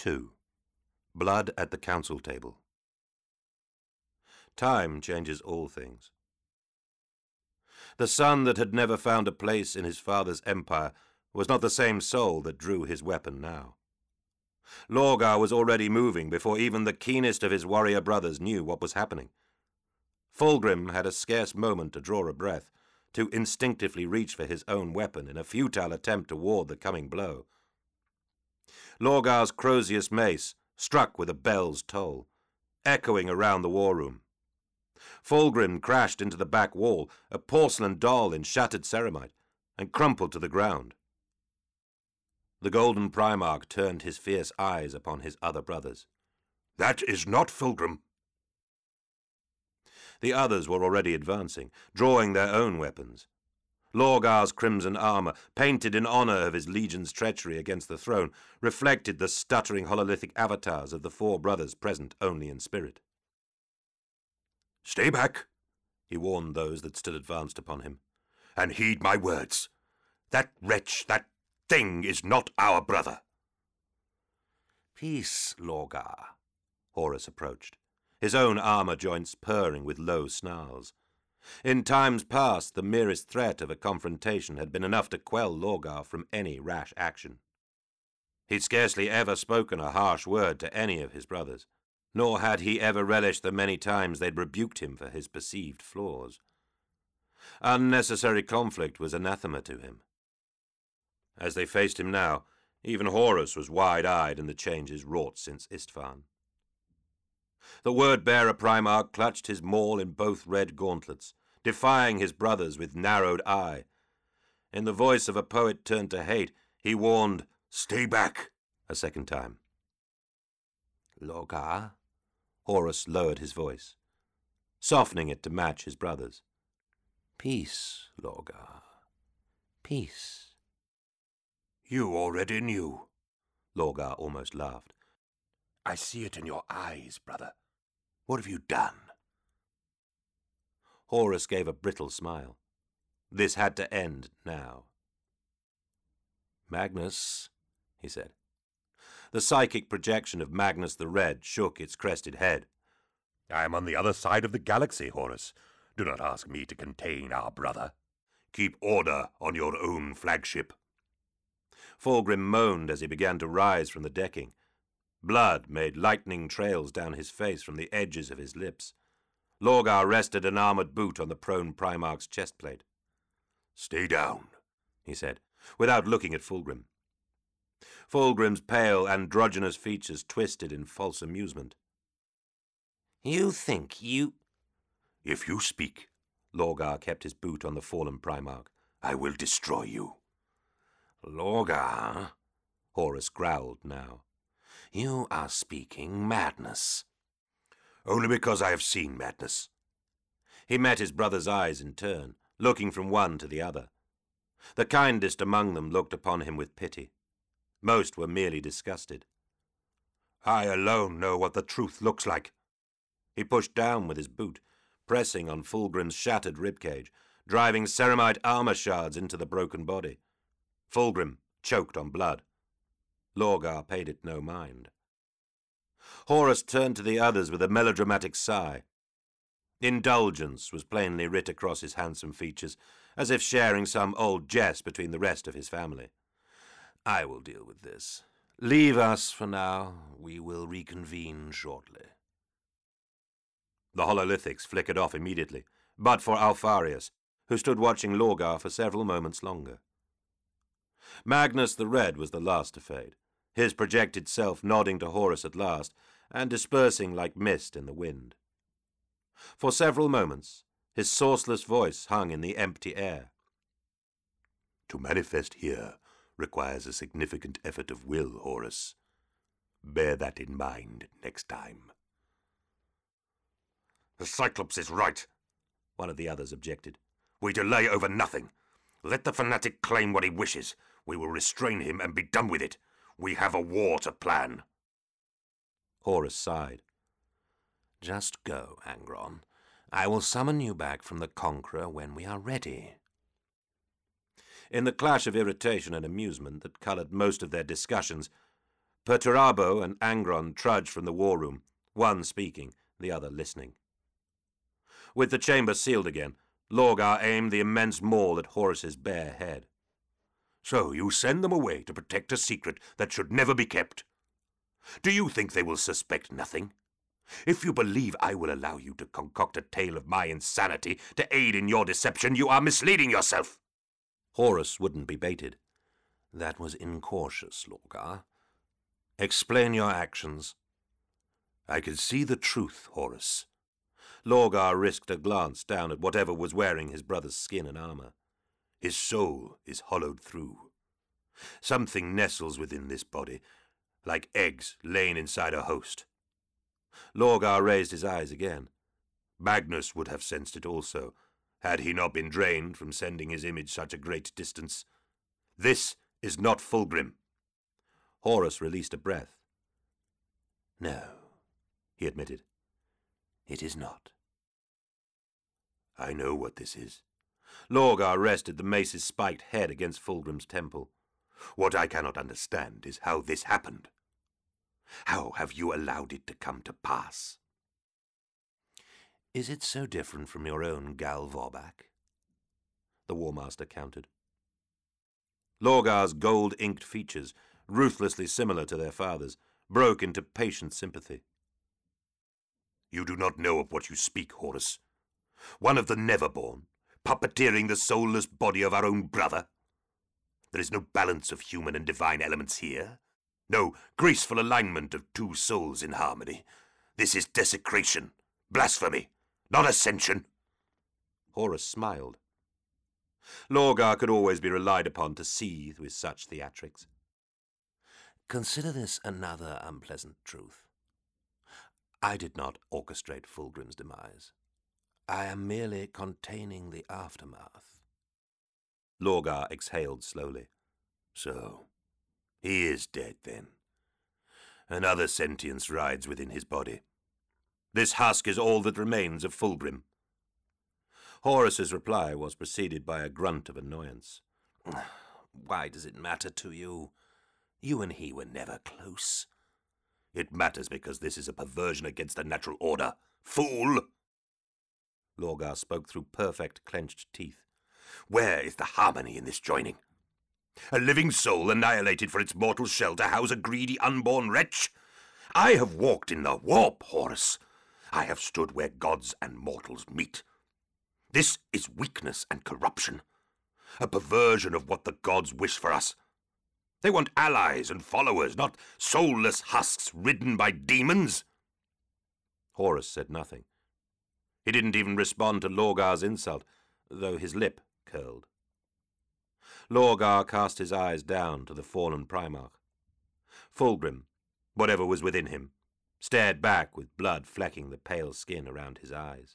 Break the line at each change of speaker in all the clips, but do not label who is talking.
2. Blood at the Council Table. Time changes all things. The son that had never found a place in his father's empire was not the same soul that drew his weapon now. Lorgar was already moving before even the keenest of his warrior brothers knew what was happening. Fulgrim had a scarce moment to draw a breath, to instinctively reach for his own weapon in a futile attempt to ward the coming blow. Lorgar's Crozius mace struck with a bell's toll, echoing around the war room. Fulgrim crashed into the back wall, a porcelain doll in shattered ceramite, and crumpled to the ground. The Golden Primarch turned his fierce eyes upon his other brothers.
"That is not Fulgrim."
The others were already advancing, drawing their own weapons. Lorgar's crimson armour, painted in honour of his legion's treachery against the throne, reflected the stuttering hololithic avatars of the four brothers present only in spirit.
"Stay back,"
he warned those that still advanced upon him,
"and heed my words. That wretch, that thing, is not our brother."
"Peace, Lorgar." Horus approached, his own armour joints purring with low snarls. In times past, the merest threat of a confrontation had been enough to quell Lorgar from any rash action. He'd scarcely ever spoken a harsh word to any of his brothers, nor had he ever relished the many times they'd rebuked him for his perceived flaws. Unnecessary conflict was anathema to him. As they faced him now, even Horus was wide-eyed in the changes wrought since Istvan. The word-bearer Primarch clutched his maul in both red gauntlets, defying his brothers with narrowed eye. In the voice of a poet turned to hate, he warned,
"Stay back,"
a second time. "Lorgar?" Horus lowered his voice, softening it to match his brother's. "Peace, Lorgar. Peace."
"You already knew."
Lorgar almost laughed.
"I see it in your eyes, brother. What have you done?"
Horus gave a brittle smile. This had to end now. "Magnus," he said. The psychic projection of Magnus the Red shook its crested head.
"I am on the other side of the galaxy, Horus. Do not ask me to contain our brother. Keep order on your own flagship."
Fulgrim moaned as he began to rise from the decking. Blood made lightning trails down his face from the edges of his lips. Lorgar rested an armoured boot on the prone Primarch's chestplate.
"Stay down,"
he said, without looking at Fulgrim. Fulgrim's pale, androgynous features twisted in false amusement. "You think you—"
"If you speak,"
Lorgar kept his boot on the fallen Primarch,
"I will destroy you."
"Lorgar," Horus growled now, "you are speaking madness."
"Only because I have seen madness."
He met his brother's eyes in turn, looking from one to the other. The kindest among them looked upon him with pity. Most were merely disgusted.
"I alone know what the truth looks like."
He pushed down with his boot, pressing on Fulgrim's shattered ribcage, driving ceramite armour shards into the broken body. Fulgrim choked on blood. Lorgar paid it no mind. Horus turned to the others with a melodramatic sigh. Indulgence was plainly writ across his handsome features, as if sharing some old jest between the rest of his family. "I will deal with this. Leave us for now. We will reconvene shortly." The hololithics flickered off immediately, but for Alpharius, who stood watching Lorgar for several moments longer. Magnus the Red was the last to fade, his projected self nodding to Horus at last, and dispersing like mist in the wind. For several moments, his sourceless voice hung in the empty air.
"To manifest here requires a significant effort of will, Horus. Bear that in mind next time." "The Cyclops is right," one of the others objected. "We delay over nothing. Let the fanatic claim what he wishes. We will restrain him and be done with it. We have a war to plan."
Horus sighed. "Just go, Angron. I will summon you back from the Conqueror when we are ready." In the clash of irritation and amusement that coloured most of their discussions, Perturabo and Angron trudged from the war room, one speaking, the other listening. With the chamber sealed again, Lorgar aimed the immense maul at Horus's bare head.
So you send them away to protect a secret that should never be kept. Do you think they will suspect nothing? If you believe I will allow you to concoct a tale of my insanity to aid in your deception, you are misleading yourself.
Horus wouldn't be baited. That was incautious, Lorgar. Explain your actions.
I can see the truth, Horus.
Lorgar risked a glance down at whatever was wearing his brother's skin and armor.
His soul is hollowed through. Something nestles within this body, like eggs laying inside a host.
Lorgar raised his eyes again.
Magnus would have sensed it also, had he not been drained from sending his image such a great distance. This is not Fulgrim.
Horus released a breath.
No, he admitted. It is not. I know what this is.
Lorgar rested the mace's spiked head against Fulgrim's temple.
What I cannot understand is how this happened. How have you allowed it to come to pass?
Is it so different from your own Gal Vorbak? The War Master countered. Lorgar's gold-inked features, ruthlessly similar to their father's, broke into patient sympathy.
You do not know of what you speak, Horus. One of the Neverborn, puppeteering the soulless body of our own brother. There is no balance of human and divine elements here. No graceful alignment of two souls in harmony. This is desecration, blasphemy, not ascension.
Horus smiled. Lorgar could always be relied upon to seethe with such theatrics. Consider this another unpleasant truth. I did not orchestrate Fulgrim's demise. I am merely containing the aftermath. Lorgar exhaled slowly.
So, he is dead then. Another sentience rides within his body. This husk is all that remains of Fulgrim.
Horus's reply was preceded by a grunt of annoyance. Why does it matter to you? You and he were never close.
It matters because this is a perversion against the natural order. Fool!
Lorgar spoke through perfect clenched teeth.
Where is the harmony in this joining? A living soul annihilated for its mortal shell to house a greedy unborn wretch? I have walked in the warp, Horus. I have stood where gods and mortals meet. This is weakness and corruption. A perversion of what the gods wish for us. They want allies and followers, not soulless husks ridden by demons.
Horus said nothing. He didn't even respond to Lorgar's insult, though his lip curled. Lorgar cast his eyes down to the fallen Primarch. Fulgrim, whatever was within him, stared back with blood flecking the pale skin around his eyes.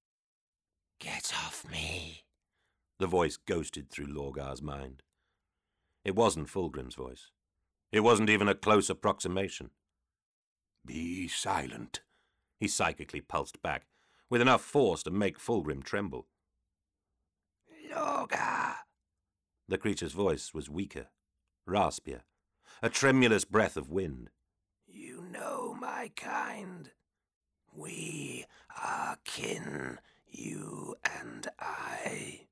"Get off me," the voice ghosted through Lorgar's mind. It wasn't Fulgrim's voice. It wasn't even a close approximation.
"Be silent,"
he psychically pulsed back, with enough force to make Fulgrim tremble.
"Lorgar."
The creature's voice was weaker, raspier, a tremulous breath of wind.
"You know my kind. We are kin, you and I."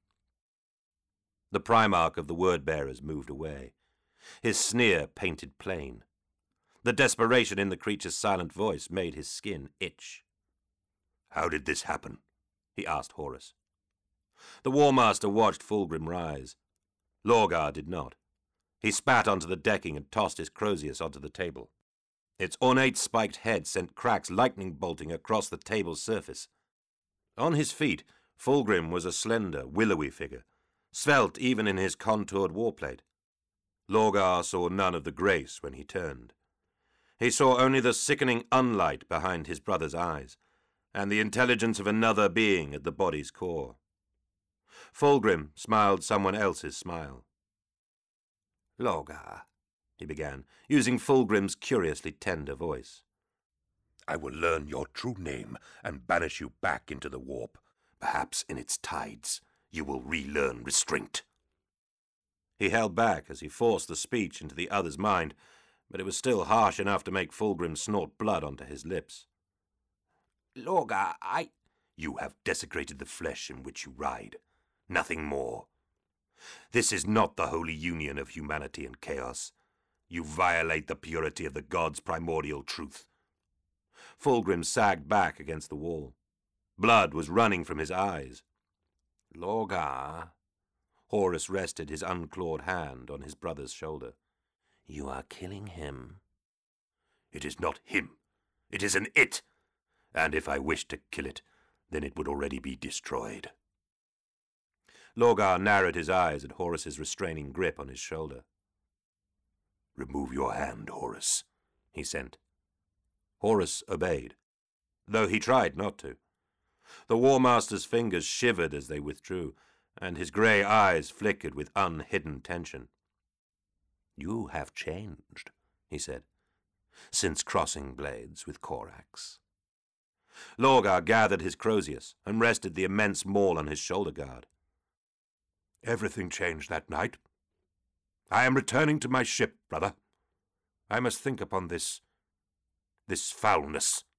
The Primarch of the Word-Bearers moved away, his sneer painted plain. The desperation in the creature's silent voice made his skin itch.
"How did this happen?"
he asked Horus. The War Master watched Fulgrim rise. Lorgar did not. He spat onto the decking and tossed his Crozius onto the table. Its ornate spiked head sent cracks lightning bolting across the table's surface. On his feet, Fulgrim was a slender, willowy figure, svelte even in his contoured warplate. Lorgar saw none of the grace when he turned. He saw only the sickening unlight behind his brother's eyes, and the intelligence of another being at the body's core. Fulgrim smiled someone else's smile. "Lorgar," he began, using Fulgrim's curiously tender voice.
"I will learn your true name and banish you back into the warp. Perhaps in its tides you will relearn restraint."
He held back as he forced the speech into the other's mind, but it was still harsh enough to make Fulgrim snort blood onto his lips.
Lorgar, You have desecrated the flesh in which you ride. Nothing more. This is not the holy union of humanity and chaos. You violate the purity of the gods' primordial truth.
Fulgrim sagged back against the wall. Blood was running from his eyes.
Lorgar,
Horus rested his unclawed hand on his brother's shoulder.
You are killing him. It is not him. It is an it. And if I wished to kill it, then it would already be destroyed.
Lorgar narrowed his eyes at Horus's restraining grip on his shoulder.
Remove your hand, Horus, he sent.
Horus obeyed, though he tried not to. The War Master's fingers shivered as they withdrew, and his grey eyes flickered with unhidden tension.
You have changed, he said,
since crossing blades with Korax. Lorgar gathered his Crozius and rested the immense maul on his shoulder guard.
Everything changed that night. I am returning to my ship, brother. I must think upon this foulness.